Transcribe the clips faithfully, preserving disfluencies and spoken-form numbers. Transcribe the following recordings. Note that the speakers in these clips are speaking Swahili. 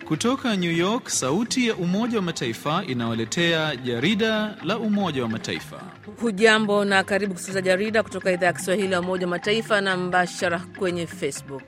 Kutoka New York, sauti ya Umoja wa Mataifa inawaletea jarida la Umoja wa Mataifa. Hujambo na karibu kusikiliza jarida kutoka idhaa ya Kiswahili ya Umoja wa Mataifa na mbashara kwenye Facebook.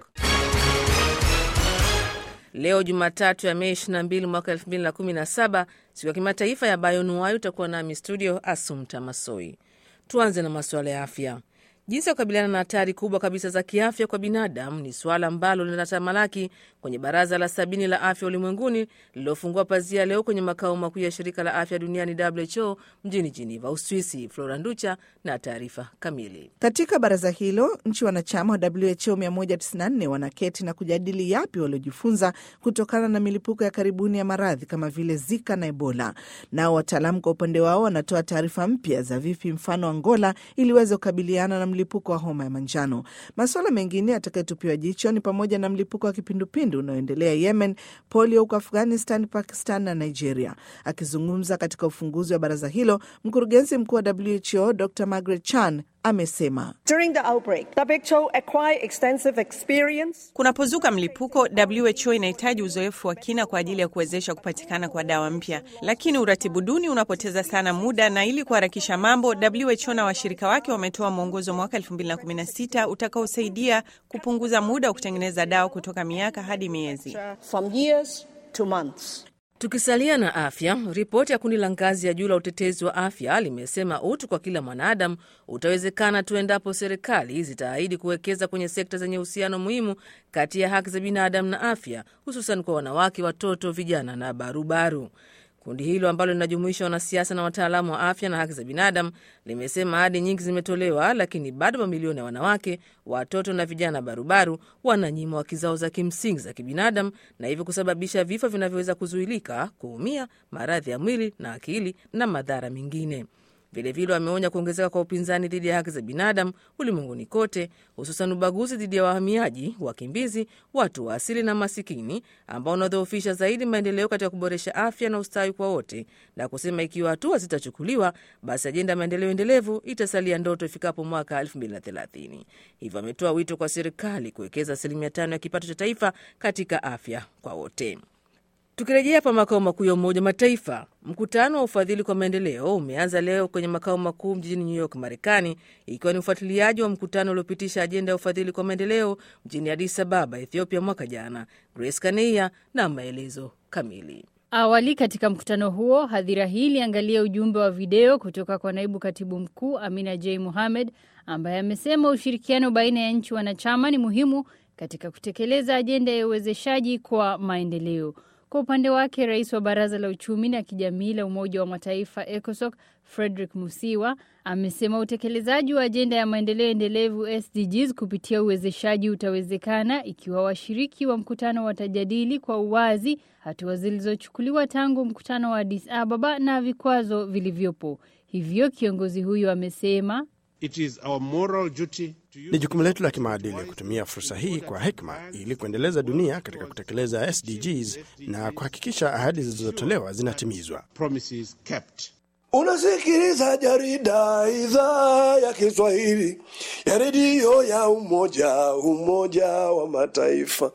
Leo Jumatatu ya Mei ishirini na mbili mwaka elfu mbili na kumi na saba, siku ya kimataifa ya bioanuwai, utakuwa nami studio Assumpta Massoi. Tuanze na masuala ya afya. Jinsi ya kukabiliana na hatari kubwa kabisa za kiafya kwa binadamu ni suala ambalo linatamalaki kwenye Baraza la sabini la Afya Ulimwenguni lililofungua pazia leo kwenye makao makuu ya Shirika la Afya Duniani W H O mjini Geneva, Uswisi. Flora Nducha na taarifa kamili. Katika baraza hilo, nchi wanachama wa W H O mia moja tisini na nne wanaketi na kujadili yapi waliojifunza kutokana na milipuko ya karibuni ya maradhi kama vile Zika na Ebola. Nao wataalamu kwa upande wao wanatoa taarifa mpya za vipi mfano Angola iliweza kukabiliana na mlipuko wa homa ya manjano. Masuala mengine yatakayotupiwa jicho ni pamoja na mlipuko wa kipindupindu unaoendelea Yemen, polio huko Afghanistan, Pakistan na Nigeria. Akizungumza katika ufunguzi wa baraza hilo, mkurugenzi mkuu wa W H O Doctor Margaret Chan amesema, During the outbreak, W H O acquired extensive experience. Kunapozuka mlipuko, W H O inahitaji uzoefu wa kina kwa ajili ya kuwezesha kupatikana kwa dawa mpya. Lakini uratibu duni unapoteza sana muda, na ili kuharakisha mambo, W H O na washirika wake wametoa mwongozo mwaka elfu mbili na kumi na sita utakaosaidia kupunguza muda wa kutengeneza dawa kutoka miaka hadi miezi. From years to months. Tukisalia na afya, ripoti ya kundi la ngazi ya juu la utetezi wa afya limesema utu kwa kila mwanadamu utawezekana tu endapo serikali zitaahidi kuwekeza kwenye sekta zenye uhusiano muhimu kati ya haki za binadamu na afya, hususan kwa wanawake, watoto, vijana na barubaru. Kundi hilo ambalo linajumuisha wanasiasa na wataalamu wa afya na haki za binadamu limesema ahadi nyingi zimetolewa, lakini bado mamilioni ya wanawake, watoto na vijana barubaru wananyimwa haki zao za kimsingi za kibinadamu, na hivyo kusababisha vifo vinavyoweza kuzuilika, kuumia, maradhi ya mwili na akili na madhara mengine. Vilevile wameonya kuongezeka kwa upinzani dhidi ya haki za binadamu ulimwenguni kote, hususan ubaguzi dhidi ya wahamiaji, wakimbizi, watu wa asili na masikini, ambao unadhoofisha zaidi maendeleo katika kuboresha afya na ustawi kwa wote, na kusema ikiwa hatua zitachukuliwa, basi ajenda ya maendeleo endelevu itasalia ndoto ifikapo mwaka elfu mbili na thelathini. Hivyo ametoa wito kwa serikali kuwekeza asilimia tano ya kipato cha taifa katika afya kwa wote. Tukirejea hapa makao makuu ya Umoja Mataifa, mkutano wa ufadhili kwa maendeleo umeanza leo kwenye makao makuu mjini New York, Marekani, ikiwa ni ufuatiliaji wa mkutano uliopitisha ajenda ya ufadhili kwa maendeleo mjini Addis Ababa, Ethiopia mwaka jana. Grace Kaneia na maelezo kamili. Awali katika mkutano huo, hadhira hii iliangalia ujumbe wa video kutoka kwa naibu katibu mkuu Amina J. Mohamed, ambaye amesema ushirikiano baina ya nchi wanachama ni muhimu katika kutekeleza ajenda ya uwezeshaji kwa maendeleo. Kwa upande wake, rais wa Baraza la Uchumi na Kijamii la Umoja wa Mataifa ECOSOC, Frederick Musiwa, amesema utekelezaji wa ajenda ya maendeleo endelevu S D Gs kupitia uwezeshaji utawezekana ikiwa washiriki wa mkutano watajadili kwa uwazi hatua zilizochukuliwa tangu mkutano wa Addis Ababa na vikwazo vilivyopo. Hivyo kiongozi huyu amesema, It is our moral duty to use... Ni jukumu letu la kimaadili kutumia fursa hii kwa hekima ili kuendeleza dunia katika kutekeleza S D Gs na kuhakikisha ahadi zilizotolewa zinatimizwa. Promises kept. Unasikiliza jarida idhaa ya Kiswahili ya redio ya Umoja Umoja wa Mataifa.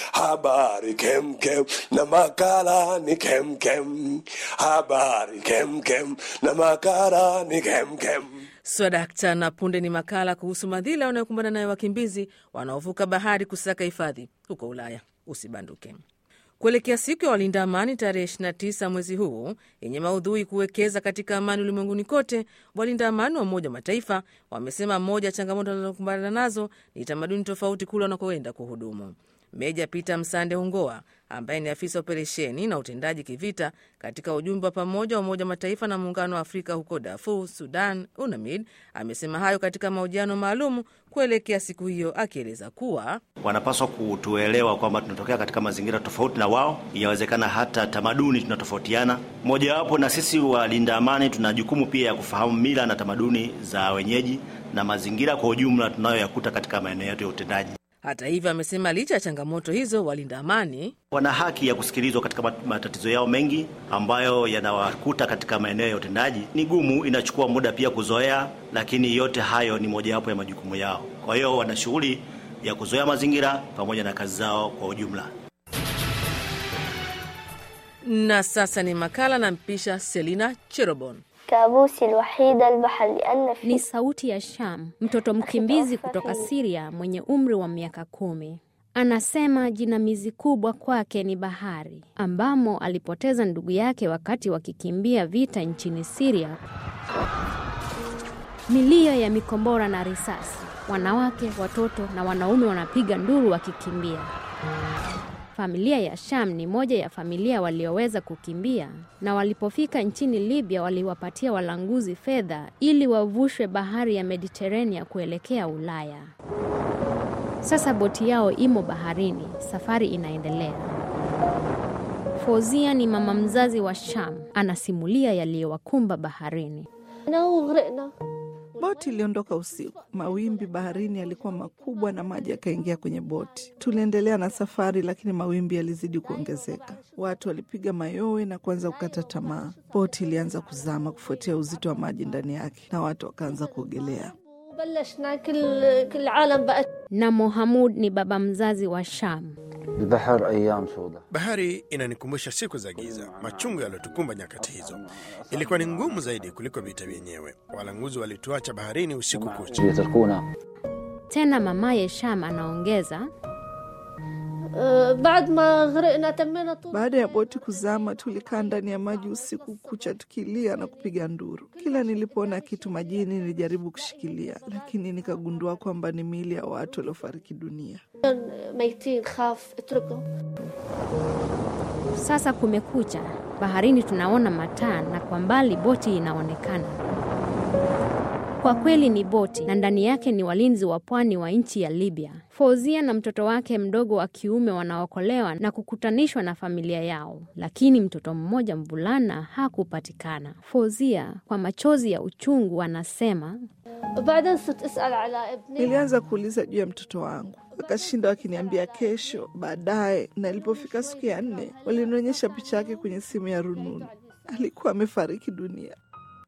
Habari kem kem na makala ni kem kem. Habari kem kem na makala ni kem kem. Swadakta na punde ni makala kuhusu madhila wanayokumbana nayo wakimbizi wanaovuka bahari kusaka hifadhi huko Ulaya. Usibanduke. Kuelekea siku ya walinda amani tarehe ishirini na tisa mwezi huu yenye maudhui kuwekeza katika amani ulimwenguni kote, walinda amani wa Umoja Mataifa wamesema moja changamoto wanazokumbana nazo ni tamaduni tofauti kule wanakoenda kuhudumu. Meja Peter Msande Hungoa, ambaye ni afisa operesheni na utendaji kivita katika ujumbe wa pamoja wa Umoja Mataifa na Muungano wa Afrika huko Darfur, Sudan, UNAMID, amesema hayo katika mahojiano maalum kuelekea siku hiyo, akieleza kuwa wanapaswa kutuelewa kwamba tunatokea katika mazingira tofauti na wao, inawezekana hata tamaduni tunatofautiana. Moja wapo na sisi walinda amani tuna jukumu pia ya kufahamu mila na tamaduni za wenyeji na mazingira kwa ujumla tunayoyakuta katika maeneo yetu ya utendaji. Hata hivyo, amesema licha ya changamoto hizo, walinda amani wana haki ya kusikilizwa katika matatizo yao mengi ambayo yanawakuta katika maeneo ya utendaji. Ni gumu, inachukua muda pia kuzoea, lakini yote hayo ni mojawapo ya majukumu yao. Kwa hiyo wana shughuli ya kuzoea mazingira pamoja na kazi zao kwa ujumla. Na sasa ni makala na mpisha Selina Cherobon. Ni sauti ya Sham, mtoto mkimbizi kutoka Syria mwenye umri wa miaka kumi. Anasema jinamizi kubwa kwake ni bahari, ambamo alipoteza ndugu yake wakati wakikimbia vita nchini Syria. Milio ya mikombora na risasi, wanawake, watoto na wanaume wanapiga nduru wakikimbia. Familia ya Sham ni moja ya familia walioweza kukimbia, na walipofika nchini Libya waliwapatia walanguzi fedha ili wavushwe bahari ya Mediterania kuelekea Ulaya. Sasa boti yao imo baharini, safari inaendelea. Fozia ni mama mzazi wa Sham, anasimulia yaliyowakumba baharini. Boti iliondoka usiku. Mawimbi baharini yalikuwa makubwa na maji yakaingia kwenye boti. Tuliendelea na safari, lakini mawimbi yalizidi kuongezeka. Watu walipiga mayowe na kuanza kukata tamaa. Boti ilianza kuzama kufuatia uzito wa maji ndani yake, na watu wakaanza kuogelea. Na Mohamud ni baba mzazi wa Sham. Bahari inanikumbusha siku za giza, machungu yaliyotukumba nyakati hizo. Ilikuwa ni ngumu zaidi kuliko vita vyenyewe. Walanguzi walituacha baharini usiku kucha. Tena mamaye Sham anaongeza, baada ya boti kuzama, tulikaa ndani ya maji usiku kucha tukilia na kupiga nduru. Kila nilipoona kitu majini nilijaribu kushikilia, lakini nikagundua kwamba ni miili ya watu waliofariki dunia. Sasa kumekucha. Baharini tunaona mataa na kwa mbali boti inaonekana. Kwa kweli ni boti, na ndani yake ni walinzi wa pwani wa nchi ya Libya. Fozia na mtoto wake mdogo wa kiume wanaokolewa na kukutanishwa na familia yao, lakini mtoto mmoja mvulana hakupatikana. Fozia kwa machozi ya uchungu anasema, nilianza kuuliza juu ya mtoto wangu. Wakashinda wakiniambia kesho, baadaye, na ilipofika siku ya nne, walinionyesha picha yake kwenye simu ya rununu. Alikuwa amefariki dunia.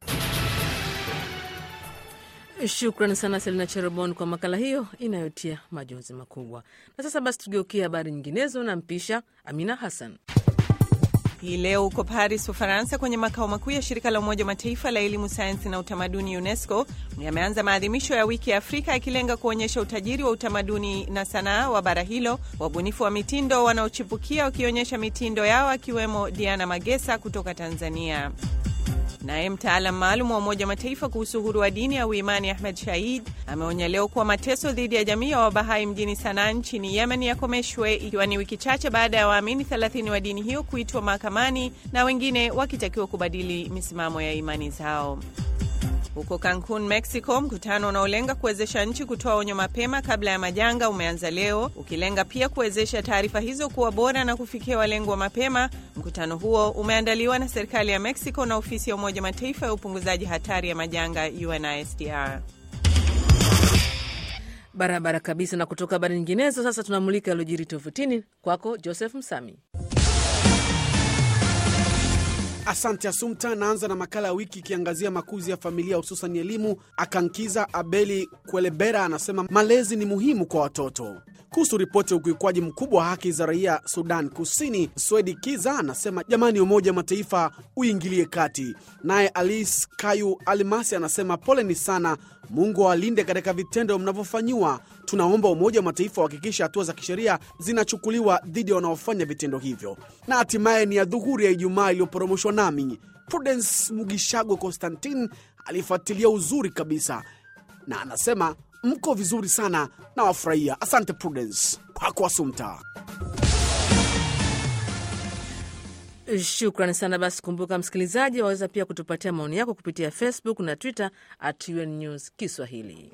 Shukrani sana Selina Cherobon kwa makala hiyo inayotia majonzi makubwa. Na sasa basi tugeukie habari nyinginezo na mpisha Amina Hassan. Hii leo uko Paris, Ufaransa, kwenye makao makuu ya shirika la Umoja Mataifa la elimu, sayansi na utamaduni UNESCO, yameanza maadhimisho ya wiki ya Afrika yakilenga kuonyesha utajiri wa utamaduni na sanaa wa bara hilo, wabunifu wa mitindo wanaochipukia wakionyesha mitindo yao, akiwemo Diana Magesa kutoka Tanzania. Naye mtaalam maalum wa Umoja Mataifa kuhusu uhuru wa dini au imani Ahmed Shahid ameonya leo kuwa mateso dhidi ya jamii ya Wabahai mjini Sanaa nchini Yemen yakomeshwe, ikiwa ni wiki chache baada ya waamini thelathini wa dini hiyo kuitwa mahakamani na wengine wakitakiwa kubadili misimamo ya imani zao. Huko Cancun, Mexico, mkutano unaolenga kuwezesha nchi kutoa onyo mapema kabla ya majanga umeanza leo, ukilenga pia kuwezesha taarifa hizo kuwa bora na kufikia walengwa mapema. Mkutano huo umeandaliwa na serikali ya Mexico na ofisi ya Umoja Mataifa ya upunguzaji hatari ya majanga U N I S D R. Barabara kabisa. Na kutoka habari nyinginezo, sasa tunamulika yaliyojiri tovutini. Kwako Joseph Msami. Asante Asumta. Naanza na makala ya wiki ikiangazia makuzi ya familia, hususan elimu. Akankiza Abeli Kwelebera anasema malezi ni muhimu kwa watoto. Kuhusu ripoti ya ukiukwaji mkubwa wa haki za raia Sudan Kusini, Swedi Kiza anasema jamani, Umoja Mataifa uingilie kati. Naye Alice Kayu Almasi anasema poleni sana, Mungu awalinde katika vitendo mnavyofanywa. Tunaomba Umoja wa Mataifa uhakikishe hatua za kisheria zinachukuliwa dhidi ya wanaofanya vitendo hivyo. Na hatimaye ni ya dhuhuri ya Ijumaa iliyoporomoshwa nami Prudence Mugishago Constantine alifuatilia uzuri kabisa, na anasema mko vizuri sana na wafurahia. Asante Prudence. Kwako Asumta. Shukrani sana. Basi kumbuka msikilizaji, waweza pia kutupatia maoni yako kupitia Facebook na Twitter at U N News Kiswahili.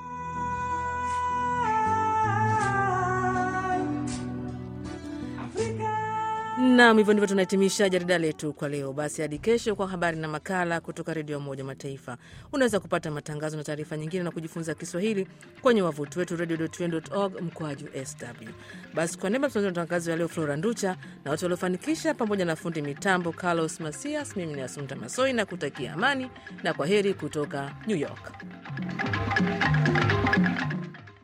Na hivyo ndivyo tunahitimisha jarida letu kwa leo. Basi hadi kesho kwa habari na makala kutoka Redio Umoja Mataifa. Unaweza kupata matangazo na taarifa nyingine na kujifunza Kiswahili kwenye wavuti wetu radio dot u n dot org mkwaju S W. Basi kwa niaba ya matangazo ya leo, Flora Nducha na watu waliofanikisha pamoja na fundi mitambo Carlos Masias, mimi ni Asumta Masoi na kutakia amani na kwaheri kutoka New York.